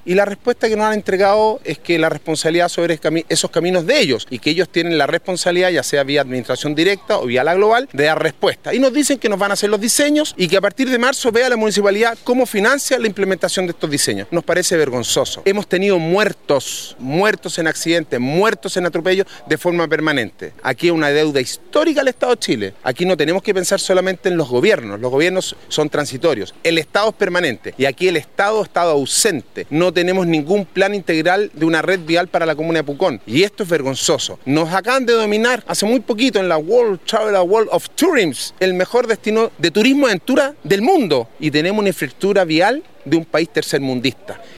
y la respuesta que nos han entregado es que la responsabilidad sobre esos caminos de ellos y que ellos tienen la responsabilidad, ya sea vía administración directa o vía la global, de dar respuesta. Y nos dicen que nos van a hacer los diseños y que a partir de marzo vea la municipalidad cómo financia la implementación de estos diseños. Nos parece vergonzoso. Hemos tenido muertos en accidentes, muertos en atropellos de forma permanente. Aquí hay una deuda histórica al Estado de Chile. Aquí no tenemos que pensar solamente en los gobiernos son transitorios. El Estado es permanente y aquí el Estado ha estado ausente. No tenemos ningún plan integral de una red vial para la comuna de Pucón y esto es vergonzoso. Nos acaban de dominar hace muy poquito en la World of Tourism, el mejor destino de turismo de aventura del mundo, y tenemos una infraestructura vial de un país tercermundista.